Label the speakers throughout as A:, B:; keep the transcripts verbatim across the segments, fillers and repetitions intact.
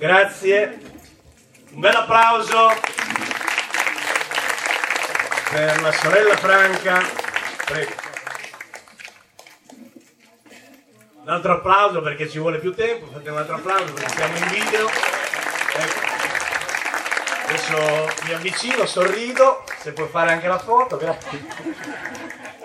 A: Grazie. Un bel applauso per la sorella Franca. Prego. Un altro applauso perché ci vuole più tempo. Fate un altro applauso perché siamo in video. Ecco. Adesso mi avvicino, sorrido. Se puoi fare anche la foto, grazie.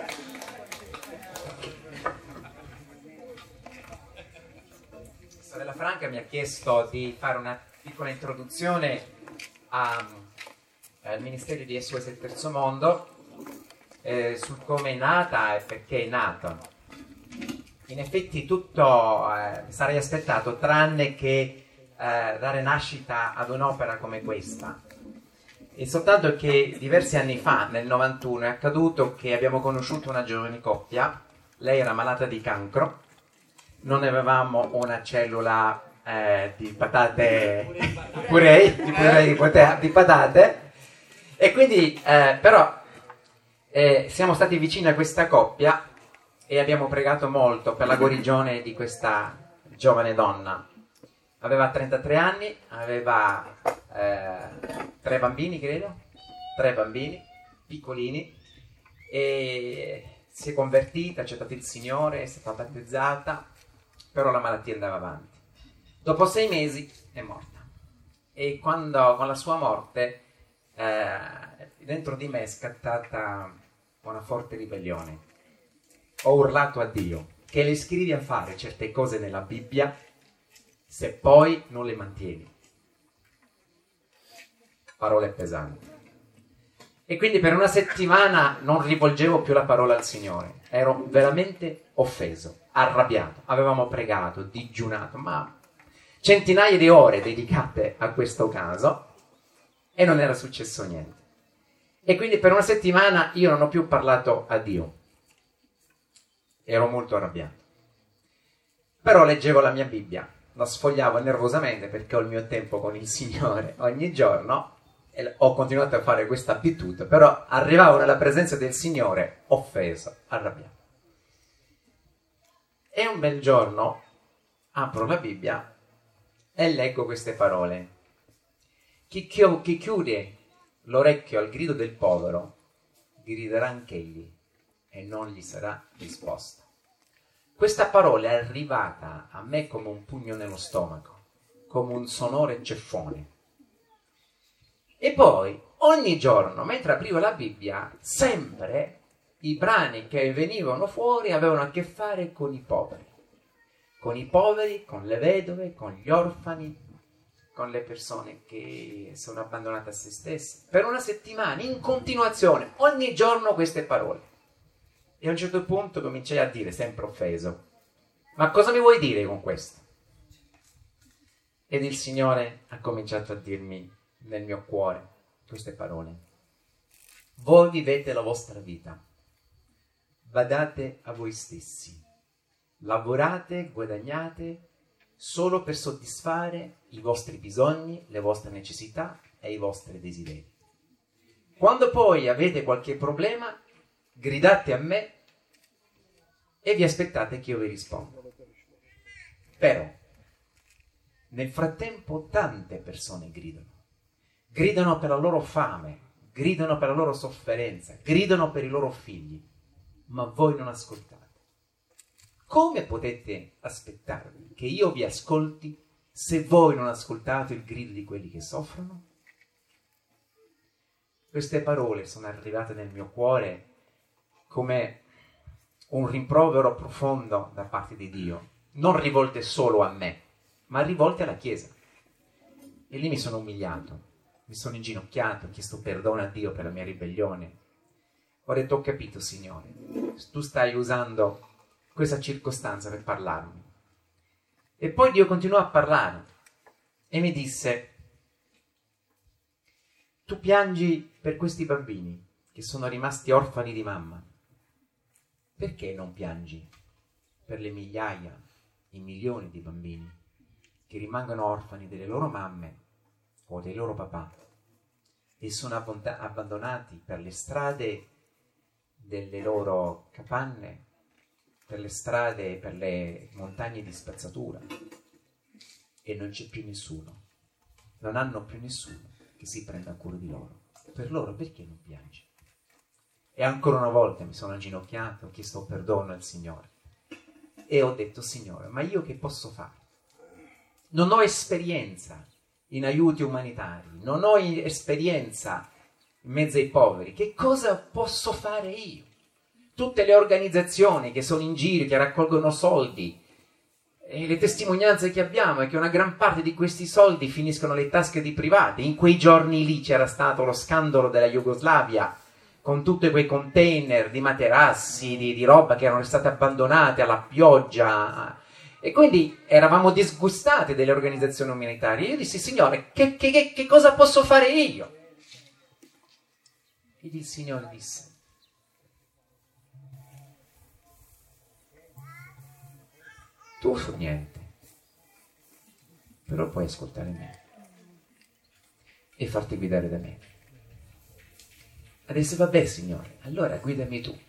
B: Sorella Franca mi ha chiesto di fare una piccola introduzione a, al Ministero di S O S Il Terzo Mondo, eh, su come è nata e perché è nato. In effetti tutto eh, sarei aspettato tranne che eh, dare nascita ad un'opera come questa. E soltanto che diversi anni fa, nel novantuno, è accaduto che abbiamo conosciuto una giovane coppia. Lei era malata di cancro. Non avevamo una cellula eh, di patate purei, di, purei, di, pate, di patate, e quindi eh, però eh, siamo stati vicini a questa coppia e abbiamo pregato molto per la guarigione di questa giovane donna. Aveva trentatré anni, aveva eh, tre bambini, credo, tre bambini piccolini, e si è convertita, ha accettato il Signore, è stata battezzata. Però la malattia andava avanti. Dopo sei mesi è morta. E quando, con la sua morte, eh, dentro di me è scattata una forte ribellione. Ho urlato a Dio: che le scrivi a fare certe cose nella Bibbia se poi non le mantieni? Parole pesanti. E quindi per una settimana non rivolgevo più la parola al Signore. Ero veramente offeso, arrabbiato. Avevamo pregato, digiunato, ma centinaia di ore dedicate a questo caso e non era successo niente. E quindi per una settimana io non ho più parlato a Dio. Ero molto arrabbiato. Però leggevo la mia Bibbia, la sfogliavo nervosamente perché ho il mio tempo con il Signore ogni giorno. E ho continuato a fare questa abitudine, però arrivavo nella presenza del Signore offeso, arrabbiato. E un bel giorno apro la Bibbia e leggo queste parole: chi, chi, chi chiude l'orecchio al grido del povero griderà anch'egli e non gli sarà risposta. Questa parola è arrivata a me come un pugno nello stomaco, come un sonore ceffone. E poi, ogni giorno, mentre aprivo la Bibbia, sempre i brani che venivano fuori avevano a che fare con i poveri. Con i poveri, con le vedove, con gli orfani, con le persone che sono abbandonate a se stesse. Per una settimana, in continuazione, ogni giorno queste parole. E a un certo punto cominciai a dire, sempre offeso: ma cosa mi vuoi dire con questo? Ed il Signore ha cominciato a dirmi nel mio cuore queste parole: voi vivete la vostra vita, badate a voi stessi, lavorate, guadagnate solo per soddisfare i vostri bisogni, le vostre necessità e i vostri desideri. Quando poi avete qualche problema, gridate a me e vi aspettate che io vi risponda. Però nel frattempo tante persone gridano. Gridano per la loro fame, gridano per la loro sofferenza, gridano per i loro figli, ma voi non ascoltate. Come potete aspettarvi che io vi ascolti se voi non ascoltate il grido di quelli che soffrono? Queste parole sono arrivate nel mio cuore come un rimprovero profondo da parte di Dio, non rivolte solo a me, ma rivolte alla Chiesa. E lì mi sono umiliato. Mi sono inginocchiato, ho chiesto perdono a Dio per la mia ribellione. Ho detto: ho capito, Signore, tu stai usando questa circostanza per parlarmi. E poi Dio continuò a parlare e mi disse: tu piangi per questi bambini che sono rimasti orfani di mamma. Perché non piangi per le migliaia, i milioni di bambini che rimangono orfani delle loro mamme o dei loro papà e sono abbonda- abbandonati per le strade delle loro capanne, per le strade, per le montagne di spazzatura, e non c'è più nessuno non hanno più nessuno che si prenda cura di loro. Per loro perché non piangi? E ancora una volta mi sono inginocchiato, ho chiesto perdono al Signore e ho detto: Signore, ma io che posso fare? Non ho esperienza in aiuti umanitari, non ho esperienza in mezzo ai poveri, che cosa posso fare io? Tutte le organizzazioni che sono in giro, che raccolgono soldi, e le testimonianze che abbiamo è che una gran parte di questi soldi finiscono nelle tasche di privati. In quei giorni lì c'era stato lo scandalo della Jugoslavia, con tutti quei container di materassi, di, di roba che erano state abbandonate alla pioggia, e quindi eravamo disgustati delle organizzazioni umanitarie. Io dissi: Signore, che, che, che cosa posso fare io? E il Signore disse: tu su niente, però puoi ascoltare me e farti guidare da me. Adesso vabbè, Signore, allora guidami tu.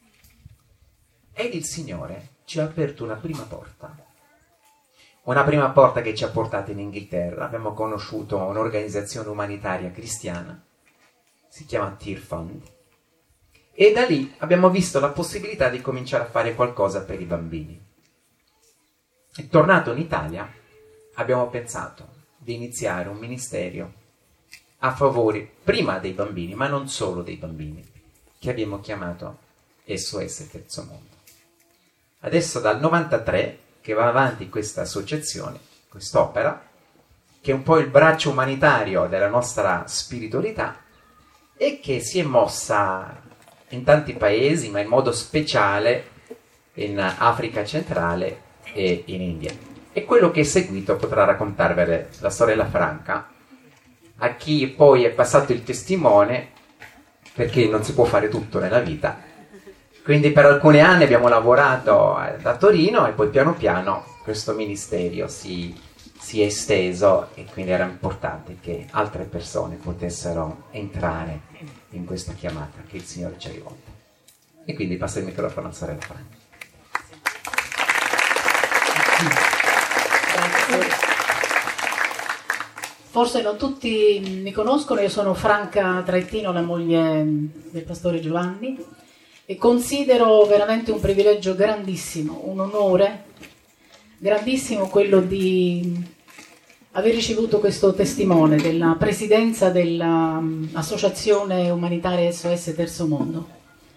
B: Ed il Signore ci ha aperto una prima porta, una prima porta che ci ha portato in Inghilterra. Abbiamo conosciuto un'organizzazione umanitaria cristiana, si chiama Tear Fund, e da lì abbiamo visto la possibilità di cominciare a fare qualcosa per i bambini. E tornato in Italia abbiamo pensato di iniziare un ministero a favore prima dei bambini, ma non solo dei bambini, che abbiamo chiamato S O S Terzo Mondo. Adesso dal novantatré che va avanti questa associazione, quest'opera, che è un po' il braccio umanitario della nostra spiritualità e che si è mossa in tanti paesi, ma in modo speciale in Africa centrale e in India. E quello che è seguito potrà raccontarvele la sorella Franca, a chi poi è passato il testimone, perché non si può fare tutto nella vita. Quindi per alcuni anni abbiamo lavorato da Torino e poi piano piano questo ministero si, si è esteso, e quindi era importante che altre persone potessero entrare in questa chiamata che il Signore ci ha rivolto. E quindi passa il microfono alla sorella Franca.
C: Forse non tutti mi conoscono, io sono Franca Traettino, la moglie del pastore Giovanni, e considero veramente un privilegio grandissimo, un onore grandissimo quello di aver ricevuto questo testimone della presidenza dell'Associazione Umanitaria S O S Terzo Mondo.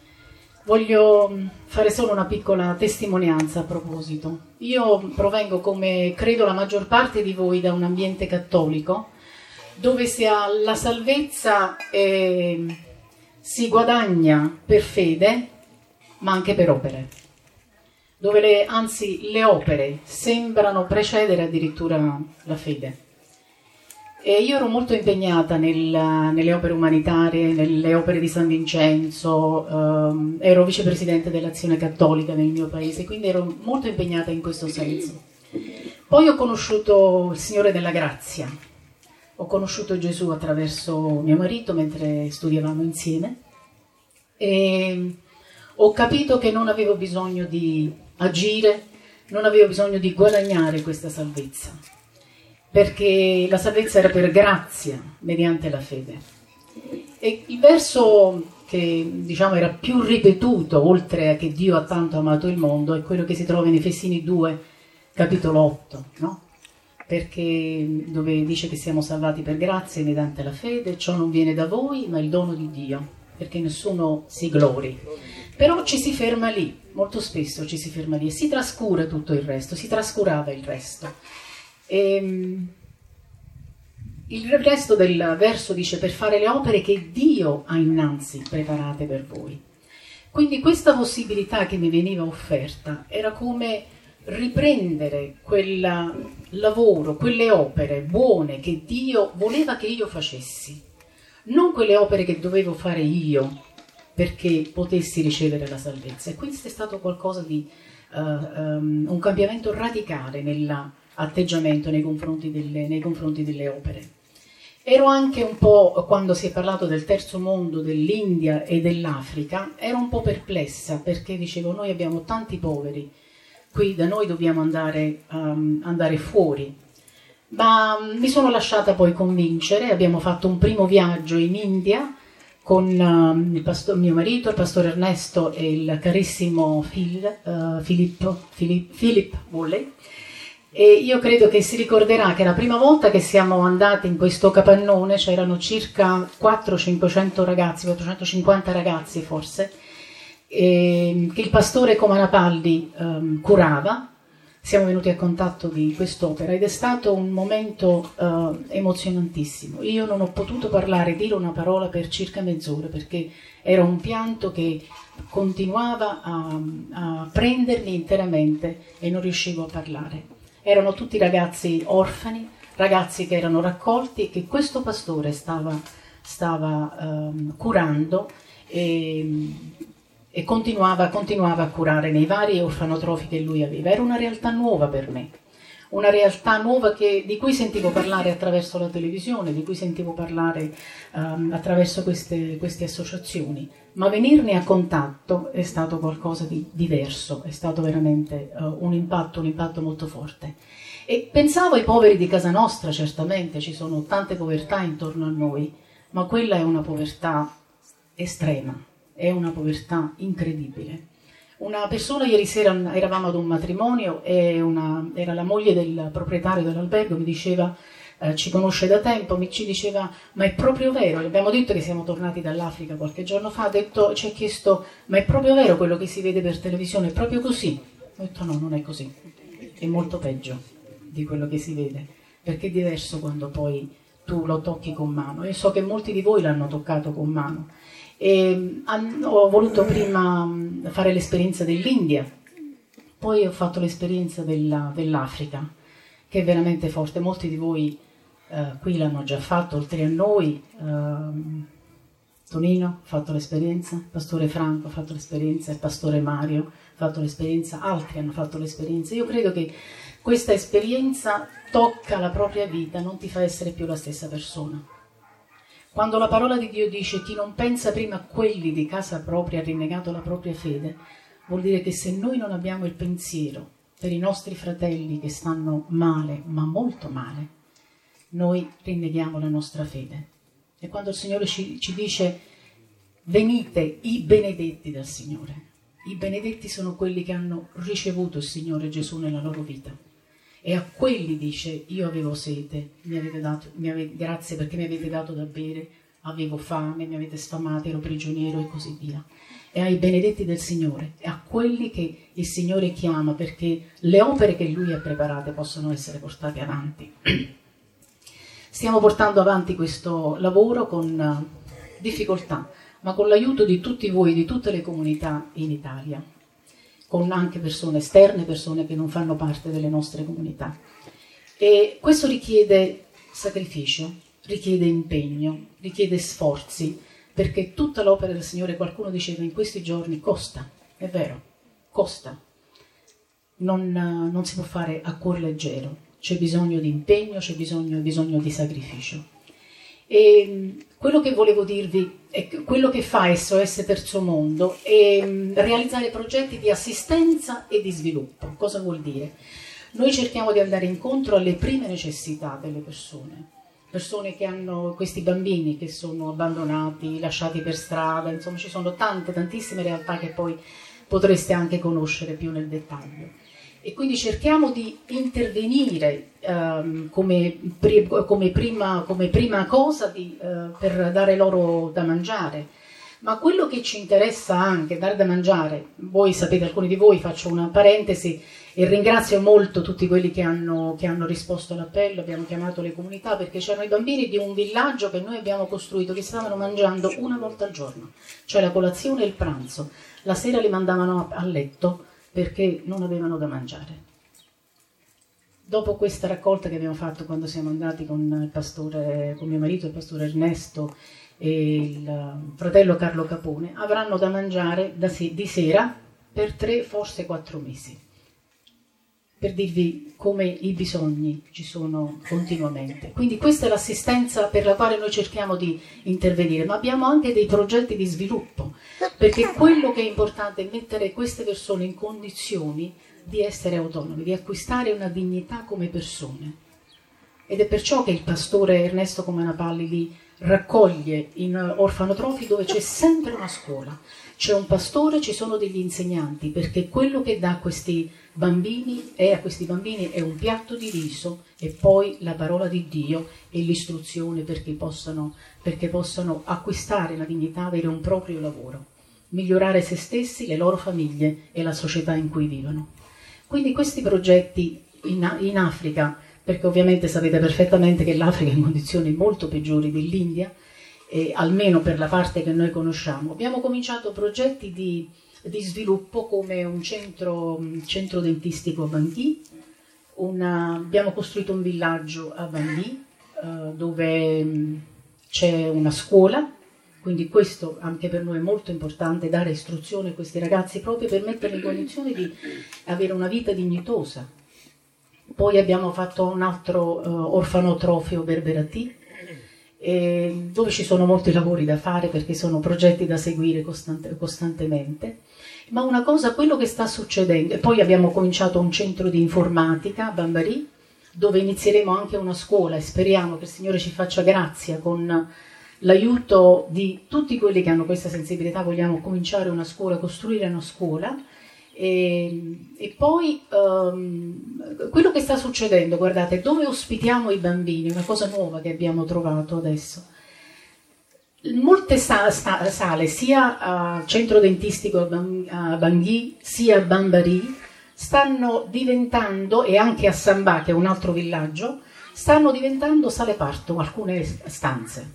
C: Voglio fare solo una piccola testimonianza a proposito. Io provengo, come credo la maggior parte di voi, da un ambiente cattolico dove si ha la salvezza e si guadagna per fede, ma anche per opere. Dove le, anzi le opere sembrano precedere addirittura la fede. E io ero molto impegnata nel, nelle opere umanitarie, nelle opere di San Vincenzo, ehm, ero vicepresidente dell'Azione Cattolica nel mio paese, quindi ero molto impegnata in questo senso. Poi ho conosciuto il Signore della Grazia, ho conosciuto Gesù attraverso mio marito mentre studiavamo insieme e ho capito che non avevo bisogno di agire, non avevo bisogno di guadagnare questa salvezza, perché la salvezza era per grazia, mediante la fede. E il verso che diciamo era più ripetuto, oltre a che Dio ha tanto amato il mondo, è quello che si trova in Efesini due, capitolo otto, no? Perché dove dice che siamo salvati per grazia mediante la fede, ciò non viene da voi, ma è il dono di Dio, perché nessuno si glori. Però ci si ferma lì, molto spesso ci si ferma lì e si trascura tutto il resto, si trascurava il resto. E il resto del verso dice: per fare le opere che Dio ha innanzi preparate per voi. Quindi questa possibilità che mi veniva offerta era come riprendere quel lavoro, quelle opere buone che Dio voleva che io facessi, non quelle opere che dovevo fare io perché potessi ricevere la salvezza. E questo è stato qualcosa di uh, um, un cambiamento radicale nell'atteggiamento nei confronti delle, nei confronti delle opere. Ero anche un po', quando si è parlato del terzo mondo, dell'India e dell'Africa, ero un po' perplessa, perché dicevo: noi abbiamo tanti poveri, qui da noi dobbiamo andare, um, andare fuori. Ma mi sono lasciata poi convincere, abbiamo fatto un primo viaggio in India con uh, il pastor, mio marito, il pastore Ernesto e il carissimo Phil, uh, Filippo, Philip, Philip Woolley. E io credo che si ricorderà che la prima volta che siamo andati in questo capannone c'erano circa quattrocento cinquecento ragazzi, quattrocentocinquanta ragazzi forse, e, che il pastore Comanapalli um, curava. Siamo venuti a contatto di quest'opera ed è stato un momento uh, emozionantissimo. Io non ho potuto parlare, dire una parola per circa mezz'ora perché era un pianto che continuava a, a prendermi interamente e non riuscivo a parlare. Erano tutti ragazzi orfani, ragazzi che erano raccolti e che questo pastore stava, stava um, curando e, e continuava, continuava a curare nei vari orfanotrofi che lui aveva. Era una realtà nuova per me, una realtà nuova che, di cui sentivo parlare attraverso la televisione, di cui sentivo parlare um, attraverso queste, queste associazioni, ma venirne a contatto è stato qualcosa di diverso, è stato veramente uh, un impatto, un impatto molto forte. E pensavo ai poveri di casa nostra, certamente ci sono tante povertà intorno a noi, ma quella è una povertà estrema, è una povertà incredibile. Una persona, ieri sera eravamo ad un matrimonio e una, era la moglie del proprietario dell'albergo, mi diceva, eh, ci conosce da tempo, mi ci diceva, ma è proprio vero, gli abbiamo detto che siamo tornati dall'Africa qualche giorno fa, ha detto, ci ha chiesto, ma è proprio vero quello che si vede per televisione, è proprio così? Ho detto no, non è così, è molto peggio di quello che si vede, perché è diverso quando poi tu lo tocchi con mano, e so che molti di voi l'hanno toccato con mano. E ho voluto prima fare l'esperienza dell'India, poi ho fatto l'esperienza della, dell'Africa, che è veramente forte. Molti di voi eh, qui l'hanno già fatto, oltre a noi. Eh, Tonino ha fatto l'esperienza, il pastore Franco ha fatto l'esperienza, il pastore Mario ha fatto l'esperienza, altri hanno fatto l'esperienza. Io credo che questa esperienza tocca la propria vita, non ti fa essere più la stessa persona. Quando la parola di Dio dice chi non pensa prima a quelli di casa propria ha rinnegato la propria fede, vuol dire che se noi non abbiamo il pensiero per i nostri fratelli che stanno male, ma molto male, noi rinneghiamo la nostra fede. E quando il Signore ci, ci dice venite i benedetti dal Signore, i benedetti sono quelli che hanno ricevuto il Signore Gesù nella loro vita. E a quelli dice, io avevo sete, mi avete dato, mi avete, grazie perché mi avete dato da bere, avevo fame, mi avete sfamato, ero prigioniero e così via. E ai benedetti del Signore, e a quelli che il Signore chiama perché le opere che Lui ha preparate possono essere portate avanti. Stiamo portando avanti questo lavoro con difficoltà, ma con l'aiuto di tutti voi, di tutte le comunità in Italia, con anche persone esterne, persone che non fanno parte delle nostre comunità. E questo richiede sacrificio, richiede impegno, richiede sforzi, perché tutta l'opera del Signore, qualcuno diceva in questi giorni, costa, è vero, costa. Non, non si può fare a cuor leggero, c'è bisogno di impegno, c'è bisogno, bisogno di sacrificio. E quello che volevo dirvi è che quello che fa S O S Terzo Mondo è realizzare progetti di assistenza e di sviluppo. Cosa vuol dire? Noi cerchiamo di andare incontro alle prime necessità delle persone, persone che hanno questi bambini che sono abbandonati, lasciati per strada, insomma ci sono tante, tantissime realtà che poi potreste anche conoscere più nel dettaglio. E quindi cerchiamo di intervenire um, come, pri- come, prima, come prima cosa di, uh, per dare loro da mangiare. Ma quello che ci interessa anche, dare da mangiare, voi sapete, alcuni di voi, faccio una parentesi e ringrazio molto tutti quelli che hanno, che hanno risposto all'appello, abbiamo chiamato le comunità, perché c'erano i bambini di un villaggio che noi abbiamo costruito che stavano mangiando una volta al giorno, cioè la colazione e il pranzo. La sera li mandavano a, a letto perché non avevano da mangiare. Dopo questa raccolta che abbiamo fatto quando siamo andati con il pastore, con mio marito, il pastore Ernesto e il fratello Carlo Capone, avranno da mangiare da se- di sera per tre, forse quattro mesi. Per dirvi come i bisogni ci sono continuamente. Quindi questa è l'assistenza per la quale noi cerchiamo di intervenire, ma abbiamo anche dei progetti di sviluppo, perché quello che è importante è mettere queste persone in condizioni di essere autonomi, di acquistare una dignità come persone. ed è perciò che il pastore Ernesto Comanapalli li raccoglie in orfanotrofi dove c'è sempre una scuola, c'è un pastore, ci sono degli insegnanti, perché quello che dà a questi bambini è a questi bambini è un piatto di riso e poi la parola di Dio e l'istruzione perché possano, perché possano acquistare la dignità, avere un proprio lavoro, migliorare se stessi, le loro famiglie e la società in cui vivono. Quindi questi progetti in, in Africa, perché ovviamente sapete perfettamente che l'Africa è in condizioni molto peggiori dell'India, eh, almeno per la parte che noi conosciamo. Abbiamo cominciato progetti di, di sviluppo come un centro, un centro dentistico a Bangui, una, abbiamo costruito un villaggio a Bangui eh, dove mh, c'è una scuola, quindi questo anche per noi è molto importante, dare istruzione a questi ragazzi proprio per metterli in condizione di avere una vita dignitosa. Poi abbiamo fatto un altro uh, orfanotrofio Berberati, eh, dove ci sono molti lavori da fare perché sono progetti da seguire costante, costantemente. Ma una cosa, quello che sta succedendo, e poi abbiamo cominciato un centro di informatica a Bambari, dove inizieremo anche una scuola e speriamo che il Signore ci faccia grazia con l'aiuto di tutti quelli che hanno questa sensibilità. Vogliamo cominciare una scuola, costruire una scuola. E, e poi um, quello che sta succedendo, guardate, dove ospitiamo i bambini, una cosa nuova che abbiamo trovato adesso. Molte sa- sta- sale, sia a centro dentistico a, Ban- a Bangui, sia a Bambari, stanno diventando, e anche a Samba, che è un altro villaggio, stanno diventando sale parto, alcune stanze.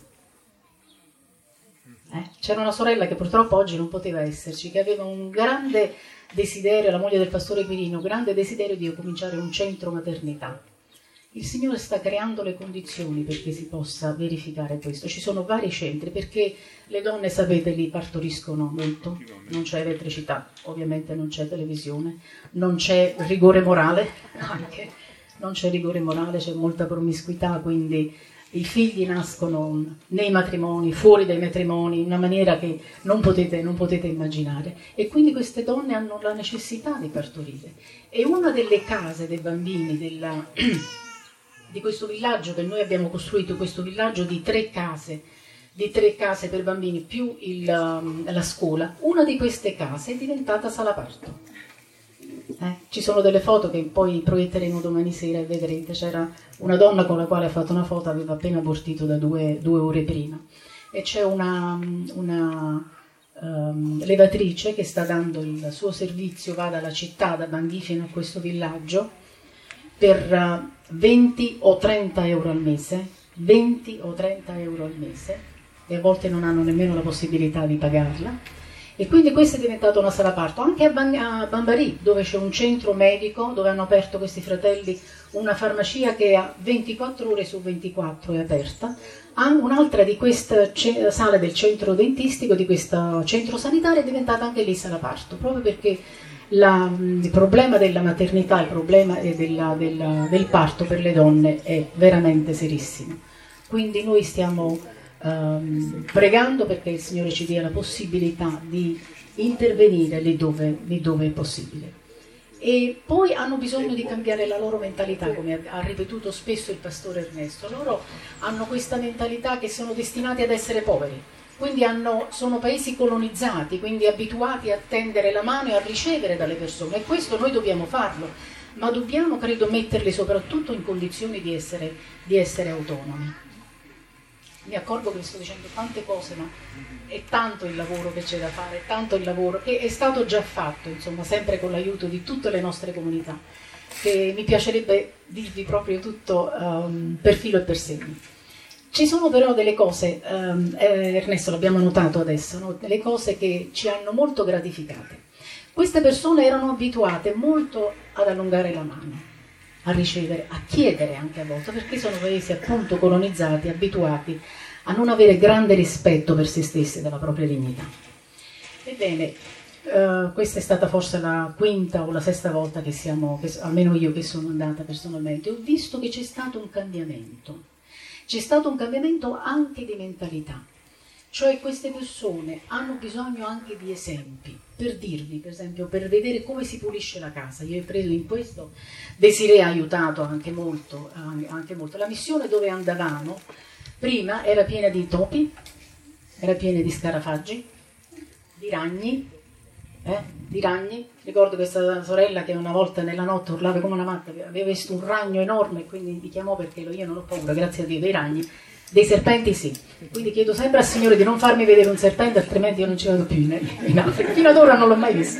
C: Eh? C'era una sorella che purtroppo oggi non poteva esserci, che aveva un grande desiderio, la moglie del pastore Quirino, grande desiderio di cominciare un centro maternità. Il Signore sta creando le condizioni perché si possa verificare questo. Ci sono vari centri perché le donne, sapete, lì partoriscono molto, non c'è elettricità, ovviamente non c'è televisione, non c'è rigore morale, anche non c'è rigore morale, c'è molta promiscuità, quindi i figli nascono nei matrimoni, fuori dai matrimoni, in una maniera che non potete, non potete immaginare. E quindi queste donne hanno la necessità di partorire. E una delle case dei bambini della, di questo villaggio che noi abbiamo costruito, questo villaggio di tre case, di tre case per bambini più il, la scuola, una di queste case è diventata sala parto. Eh, ci sono delle foto che poi proietteremo domani sera e vedrete. C'era una donna con la quale ha fatto una foto, aveva appena abortito da due, due ore prima, e c'è una, una um, levatrice che sta dando il suo servizio, va dalla città, da Bangui fino a questo villaggio, per uh, venti o trenta euro al mese, venti o trenta euro al mese, e a volte non hanno nemmeno la possibilità di pagarla. E quindi questa è diventata una sala parto, anche a, Ban- a Bambari, dove c'è un centro medico, dove hanno aperto questi fratelli una farmacia che ha ventiquattro ore su ventiquattro è aperta, anche un'altra di queste ce- sale del centro dentistico, di questo centro sanitario, è diventata anche lì sala parto, proprio perché la, il problema della maternità, il problema della, della, del parto per le donne è veramente serissimo. Quindi noi stiamo Um, pregando perché il Signore ci dia la possibilità di intervenire lì dove, lì dove è possibile. E poi hanno bisogno di cambiare la loro mentalità, come ha ripetuto spesso il pastore Ernesto. Loro hanno questa mentalità che sono destinati ad essere poveri, quindi hanno, sono paesi colonizzati, quindi abituati a tendere la mano e a ricevere dalle persone, e questo noi dobbiamo farlo, ma dobbiamo, credo, metterli soprattutto in condizioni di essere, di essere autonomi. Mi accorgo che sto dicendo tante cose, ma è tanto il lavoro che c'è da fare, è tanto il lavoro che è stato già fatto, insomma, sempre con l'aiuto di tutte le nostre comunità, che mi piacerebbe dirvi proprio tutto um, per filo e per segno. Ci sono però delle cose, um, eh, Ernesto l'abbiamo notato adesso, no? Delle cose che ci hanno molto gratificate. Queste persone erano abituate molto ad allungare la mano, a ricevere, a chiedere anche a volte, perché sono paesi appunto colonizzati, abituati a non avere grande rispetto per se stessi e della propria dignità. Ebbene, eh, questa è stata forse la quinta o la sesta volta che siamo, che, almeno io che sono andata personalmente, ho visto che c'è stato un cambiamento, c'è stato un cambiamento anche di mentalità, cioè queste persone hanno bisogno anche di esempi. per dirvi, per esempio, per vedere come si pulisce la casa. Io credo in questo. Desiree ha aiutato anche molto, anche molto. La missione dove andavamo prima era piena di topi, era piena di scarafaggi, di ragni, eh, di ragni. Ricordo questa sorella che una volta nella notte urlava come una matta, aveva visto un ragno enorme e quindi mi chiamò perché io non ho paura, grazie a Dio, dei ragni. Dei serpenti sì, quindi chiedo sempre al Signore di non farmi vedere un serpente, altrimenti io non ci vado più in, in Africa. Fino ad ora non l'ho mai visto.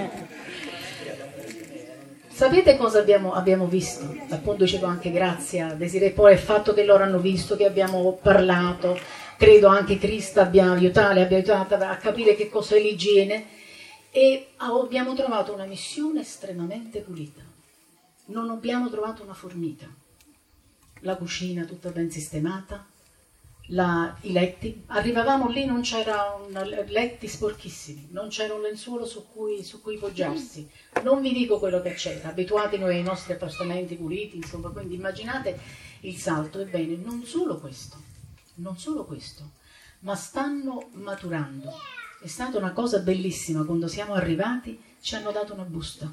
C: Sapete cosa abbiamo, abbiamo visto? Appunto dicevo anche grazie a Desiree, poi il fatto che loro hanno visto, che abbiamo parlato, credo anche Crista abbia aiutato, abbia aiutato a capire che cos'è l'igiene, e abbiamo trovato una missione estremamente pulita. Non abbiamo trovato una formica. La cucina tutta ben sistemata, la, i letti, arrivavamo lì, non c'erano letti sporchissimi, non c'era un lenzuolo su cui, su cui poggiarsi, non vi dico quello che c'era, abituati noi ai nostri appartamenti puliti, insomma, quindi immaginate il salto. Ebbene, non solo questo, non solo questo, ma stanno maturando. È stata una cosa bellissima, quando siamo arrivati ci hanno dato una busta,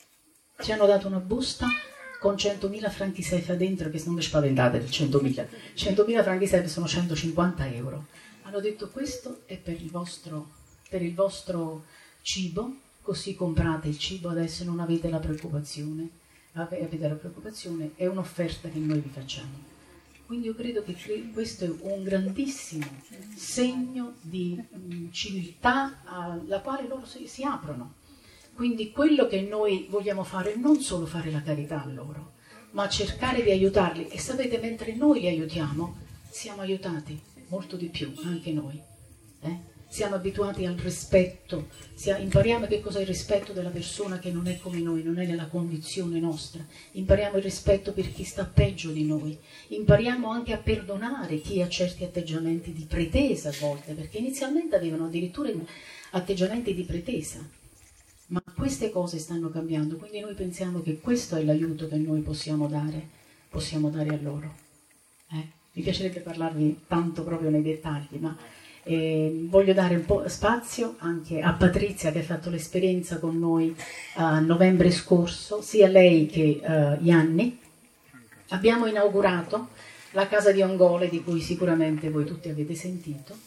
C: ci hanno dato una busta con centomila franchi sefa dentro, che non vi spaventate del centomila, centomila franchi sefa sono centocinquanta euro. Hanno detto questo è per il vostro, per il vostro cibo, così comprate il cibo, adesso non avete la preoccupazione, avete la preoccupazione, è un'offerta che noi vi facciamo. Quindi io credo che questo è un grandissimo segno di civiltà alla quale loro si, si aprono. Quindi quello che noi vogliamo fare è non solo fare la carità a loro, ma cercare di aiutarli. E sapete, mentre noi li aiutiamo, siamo aiutati molto di più, anche noi. Eh? Siamo abituati al rispetto, impariamo che cos'è il rispetto della persona che non è come noi, non è nella condizione nostra. Impariamo il rispetto per chi sta peggio di noi. Impariamo anche a perdonare chi ha certi atteggiamenti di pretesa a volte, perché inizialmente avevano addirittura atteggiamenti di pretesa. Ma queste cose stanno cambiando, quindi noi pensiamo che questo è l'aiuto che noi possiamo dare, possiamo dare a loro. Eh? Mi piacerebbe parlarvi tanto proprio nei dettagli, ma eh, voglio dare un po' spazio anche a Patrizia, che ha fatto l'esperienza con noi a novembre scorso, sia lei che uh, Gianni. Abbiamo inaugurato la casa di Ongole, di cui sicuramente voi tutti avete sentito,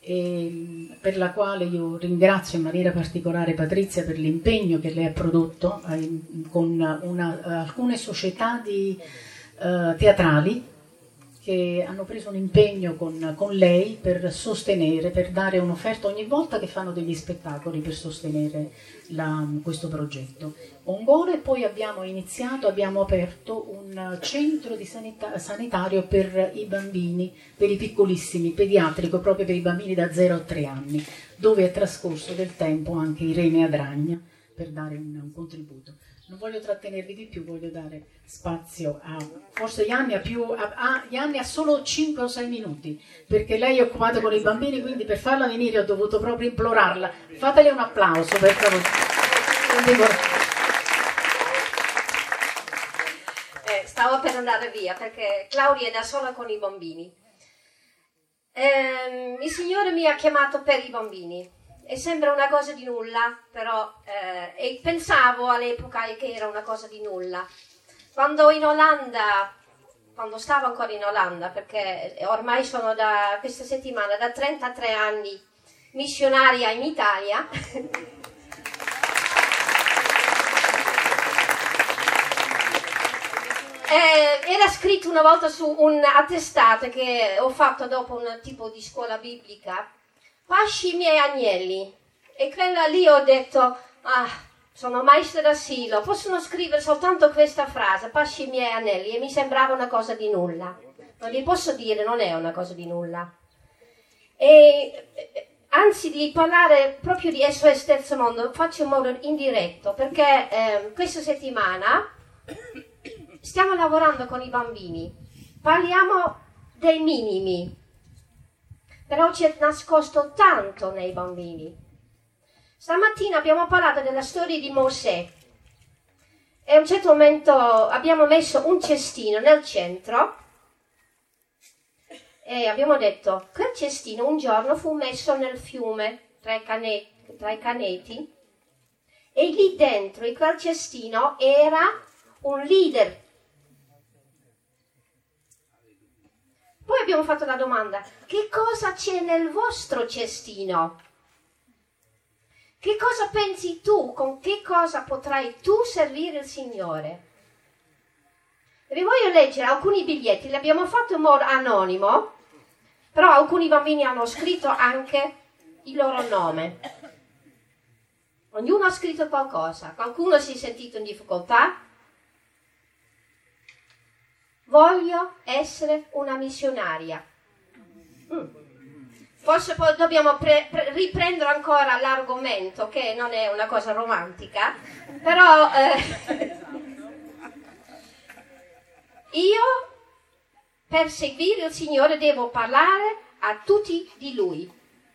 C: e per la quale io ringrazio in maniera particolare Patrizia per l'impegno che lei ha prodotto eh, con una, uh, alcune società di, uh, teatrali che hanno preso un impegno con, con lei per sostenere, per dare un'offerta ogni volta che fanno degli spettacoli per sostenere la, questo progetto. Ongole, e poi abbiamo iniziato, abbiamo aperto un centro di sanita- sanitario per i bambini, per i piccolissimi, pediatrico, proprio per i bambini da zero a tre anni, dove è trascorso del tempo anche Irene Adragna per dare un, un contributo. Non voglio trattenervi di più, voglio dare spazio a... Forse Gianni ha, più, a, a, Gianni ha solo cinque o sei minuti, perché lei è occupato con i bambini, quindi per farla venire ho dovuto proprio implorarla. Fatele un applauso, per favore.
D: Eh, stavo per andare via, perché Claudia è da sola con i bambini. Eh, il Signore mi ha chiamato per i bambini. E sembra una cosa di nulla, però eh, e pensavo all'epoca che era una cosa di nulla. Quando in Olanda, quando stavo ancora in Olanda, perché ormai sono da questa settimana da trentatré anni missionaria in Italia, eh, era scritto una volta su un attestato che ho fatto dopo un tipo di scuola biblica: pasci i miei agnelli. E quella lì ho detto, ah, sono maestra d'asilo, possono scrivere soltanto questa frase, pasci i miei agnelli, e mi sembrava una cosa di nulla. Non vi posso dire, non è una cosa di nulla. E anzi, di parlare proprio di S O S Terzo Mondo faccio in modo indiretto, perché eh, questa settimana stiamo lavorando con i bambini, parliamo dei minimi. Però c'è nascosto tanto nei bambini. Stamattina abbiamo parlato della storia di Mosè e a un certo momento abbiamo messo un cestino nel centro e abbiamo detto: quel cestino un giorno fu messo nel fiume tra i caneti, tra i caneti E lì dentro, in quel cestino, era un leader. Poi abbiamo fatto la domanda: che cosa c'è nel vostro cestino? Che cosa pensi tu? Con che cosa potrai tu servire il Signore? E vi voglio leggere alcuni biglietti, li abbiamo fatto in modo anonimo, però alcuni bambini hanno scritto anche il loro nome. Ognuno ha scritto qualcosa, qualcuno si è sentito in difficoltà. Voglio essere una missionaria. Mm. Forse poi dobbiamo pre- pre- riprendere ancora l'argomento, che non è una cosa romantica, però eh, io per seguire il Signore devo parlare a tutti di Lui.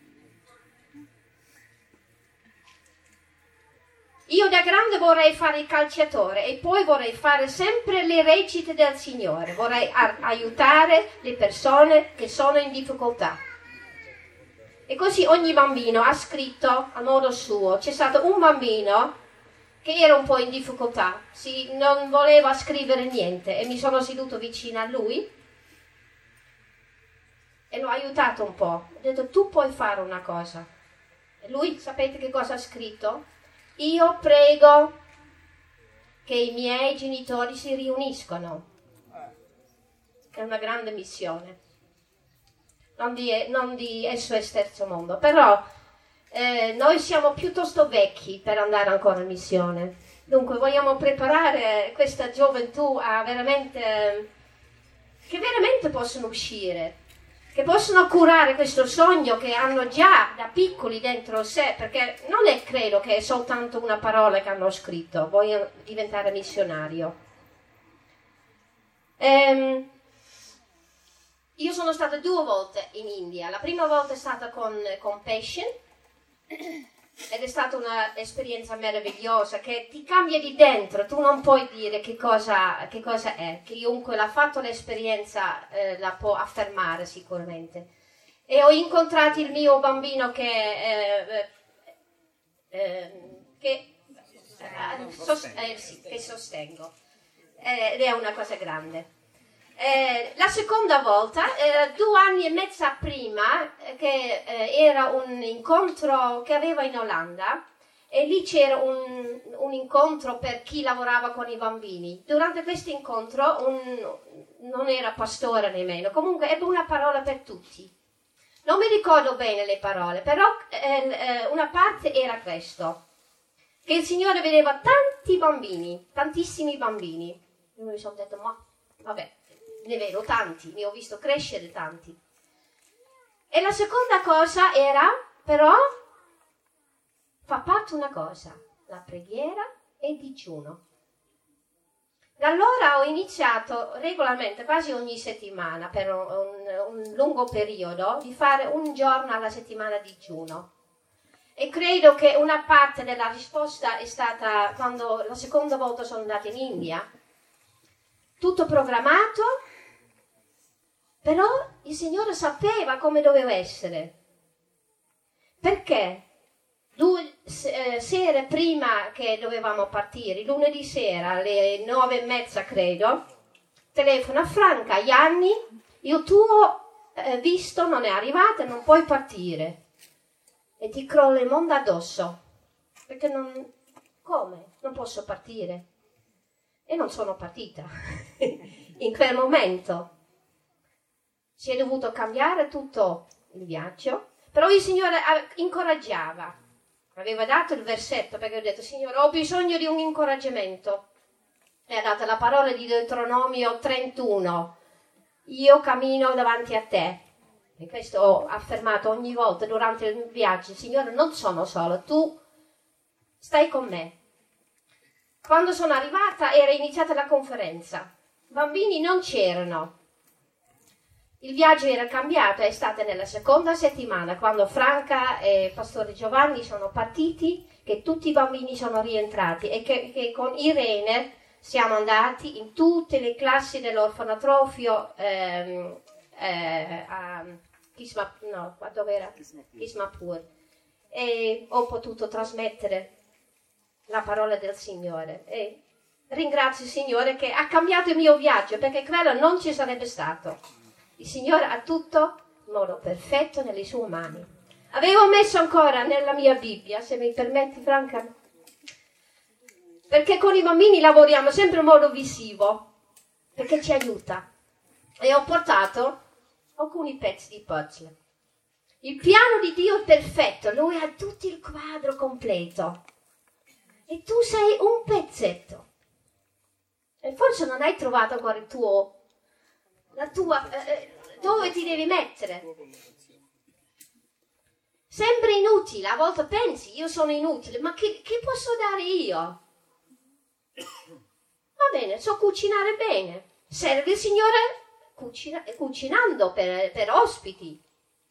D: Io da grande vorrei fare il calciatore e poi vorrei fare sempre le recite del Signore, vorrei a- aiutare le persone che sono in difficoltà. E così ogni bambino ha scritto a modo suo. C'è stato un bambino che era un po' in difficoltà, si, non voleva scrivere niente, e mi sono seduto vicino a lui e l'ho aiutato un po'. Ho detto: tu puoi fare una cosa. E lui, sapete che cosa ha scritto? Io prego che i miei genitori si riuniscano. È una grande missione. Non di, non di S O S Terzo Mondo, però eh, noi siamo piuttosto vecchi per andare ancora in missione. Dunque vogliamo preparare questa gioventù a veramente, che veramente possono uscire, che possono curare questo sogno che hanno già da piccoli dentro sé, perché non è, credo che è soltanto una parola che hanno scritto, vogliono diventare missionario. Ehm, io sono stata due volte in India. La prima volta è stata con Compassion ed è stata un'esperienza meravigliosa che ti cambia di dentro. Tu non puoi dire che cosa, che cosa è, chiunque l'ha fatto l'esperienza eh, la può affermare sicuramente. E ho incontrato il mio bambino che, eh, eh, che, eh, sos- eh, sì, che sostengo, eh, ed è una cosa grande. Eh, la seconda volta, eh, due anni e mezza prima, eh, che eh, era un incontro che aveva in Olanda, e lì c'era un, un incontro per chi lavorava con i bambini. Durante questo incontro un, non era pastore nemmeno, comunque ebbe una parola per tutti. Non mi ricordo bene le parole, però eh, eh, una parte era questo, che il Signore vedeva tanti bambini, tantissimi bambini. Io mi sono detto: ma vabbè, ne vedo tanti, ne ho visto crescere tanti. E la seconda cosa era, però, fa parte una cosa, la preghiera e il digiuno. Da allora ho iniziato regolarmente, quasi ogni settimana, per un, un, un lungo periodo, di fare un giorno alla settimana di digiuno. E credo che una parte della risposta è stata quando la seconda volta sono andata in India. Tutto programmato, però il Signore sapeva come doveva essere. Perché? Due eh, sere prima che dovevamo partire, lunedì sera alle nove e mezza credo, telefona Franca: Gianni, il tuo eh, visto non è arrivato, non puoi partire. E ti crolla il mondo addosso. Perché non... come? Non posso partire. E non sono partita. In quel momento si è dovuto cambiare tutto il viaggio, però il Signore incoraggiava. Aveva dato il versetto, perché ho detto: Signore, ho bisogno di un incoraggiamento. E ha dato la parola di Deuteronomio trentuno: io cammino davanti a te. E questo ho affermato ogni volta durante il viaggio: Signore, non sono solo, tu stai con me. Quando sono arrivata era iniziata la conferenza, bambini non c'erano. Il viaggio era cambiato, è stata nella seconda settimana, quando Franca e il pastore Giovanni sono partiti, che tutti i bambini sono rientrati, e che, che con Irene siamo andati in tutte le classi dell'orfanatrofio ehm, eh, a Kisma, no, dove era? Kismapur. E ho potuto trasmettere la parola del Signore e ringrazio il Signore che ha cambiato il mio viaggio, perché quello non ci sarebbe stato. Il Signore ha tutto in modo perfetto nelle sue mani. Avevo messo ancora nella mia Bibbia, se mi permetti Franca, perché con i bambini lavoriamo sempre in modo visivo, perché ci aiuta. E ho portato alcuni pezzi di puzzle. Il piano di Dio è perfetto, Lui ha tutto il quadro completo. E tu sei un pezzetto. E forse non hai trovato ancora il tuo, la tua, eh, dove ti devi mettere. Sembra inutile, a volte pensi, io sono inutile, ma che, che posso dare io? Va bene, so cucinare bene. Serve il Signore cucina, cucinando per, per ospiti.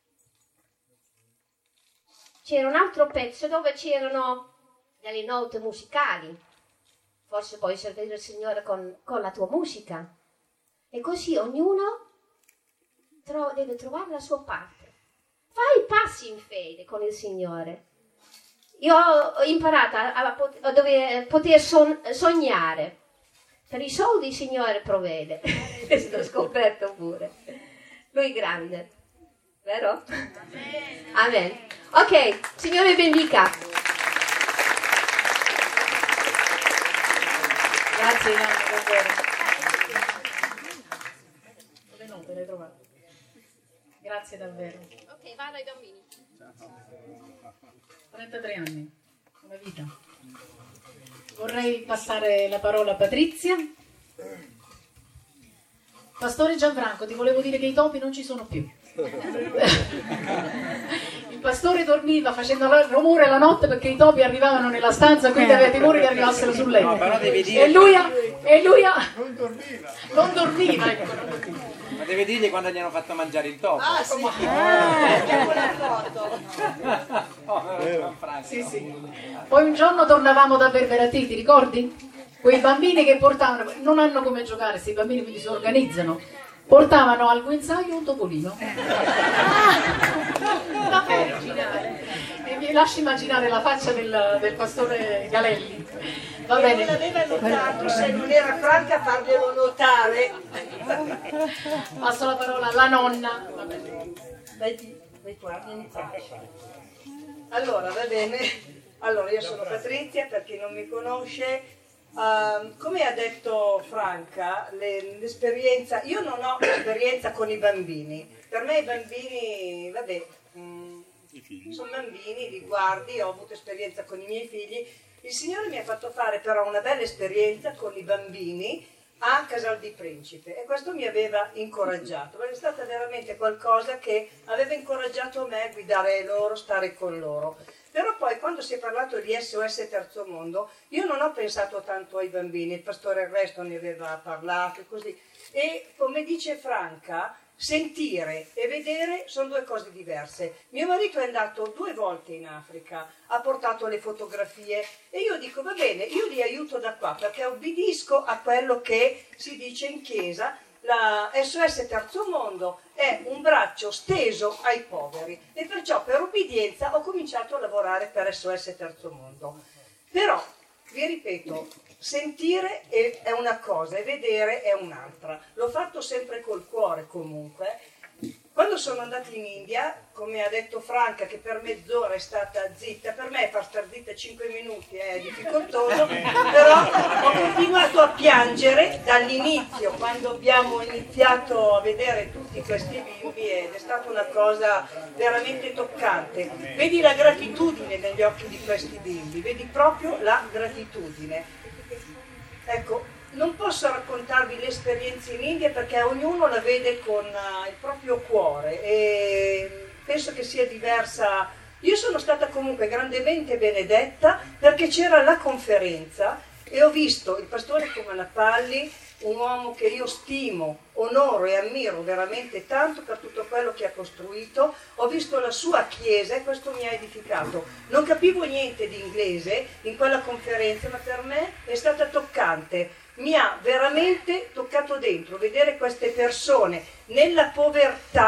D: C'era un altro pezzo dove c'erano delle note musicali. Forse puoi servire il Signore con, con la tua musica. E così ognuno tro- deve trovare la sua parte. Fai passi in fede con il Signore. Io ho imparato a, a, a dove, poter son, sognare. Per i soldi il Signore provvede. Questo l'ho scoperto pure. Lui è grande. Vero? Amen. Amen. Ok, Signore bendica.
C: Grazie Ivana, davvero. Dove no, te l'hai trovato. Grazie davvero.
D: Ok, vado ai bambini.
C: trentatré anni, una vita. Vorrei passare la parola a Patrizia. Pastore Gianfranco, ti volevo dire che i topi non ci sono più. Il pastore dormiva facendo rumore la notte perché i topi arrivavano nella stanza, quindi aveva timore che arrivassero sul letto.
B: No, però devi dire...
C: E lui ha... E lui ha... Non dormiva. Non dormiva, ecco, non dormiva.
B: Ma deve dirgli quando gli hanno fatto mangiare il topo.
E: Ah sì,
B: oh,
C: sì, sì. Poi un giorno tornavamo da Ververatì, ti ricordi? Quei bambini che portavano, non hanno come giocare, questi bambini quindi si organizzano, portavano al guinzaglio un topolino. Ah, e mi lasci immaginare la faccia del, del pastore Galelli. Va
E: e
C: bene.
E: non aveva notato, se non era Franca a farglielo notare.
C: Passo la parola alla nonna. Va bene.
E: Vedi, vedi qua, vieni qua. Allora, va bene. Allora, io sono Patrizia, per chi non mi conosce. Uh, come ha detto Franca, le, l'esperienza, io non ho esperienza con i bambini. Per me i bambini, vabbè, mh, sono bambini, li guardi, ho avuto esperienza con i miei figli. Il Signore mi ha fatto fare però una bella esperienza con i bambini a Casal di Principe e questo mi aveva incoraggiato, perché è stata veramente qualcosa che aveva incoraggiato me a guidare loro, stare con loro. Però poi quando si è parlato di S O S Terzo Mondo, io non ho pensato tanto ai bambini, il pastore Ernesto ne aveva parlato e così. E come dice Franca, sentire e vedere sono due cose diverse. Mio marito è andato due volte in Africa, ha portato le fotografie e io dico va bene, io li aiuto da qua perché obbedisco a quello che si dice in chiesa. La S O S Terzo Mondo è un braccio steso ai poveri e perciò per obbedienza ho cominciato a lavorare per S O S Terzo Mondo. Però, vi ripeto, sentire è una cosa e vedere è un'altra. L'ho fatto sempre col cuore comunque. Quando sono andata in India, come ha detto Franca, che per mezz'ora è stata zitta, per me far star zitta cinque minuti è difficoltoso, però ho continuato a piangere dall'inizio, quando abbiamo iniziato a vedere tutti questi bimbi ed è stata una cosa veramente toccante. Vedi la gratitudine negli occhi di questi bimbi, vedi proprio la gratitudine. Ecco, non posso raccontarvi l'esperienza in India perché ognuno la vede con uh, il proprio cuore e penso che sia diversa. Io sono stata comunque grandemente benedetta perché c'era la conferenza e ho visto il pastore Comanapalli, un uomo che io stimo, onoro e ammiro veramente tanto per tutto quello che ha costruito. Ho visto la sua chiesa e questo mi ha edificato. Non capivo niente di inglese in quella conferenza, ma per me è stata toccante. Mi ha veramente toccato dentro vedere queste persone nella povertà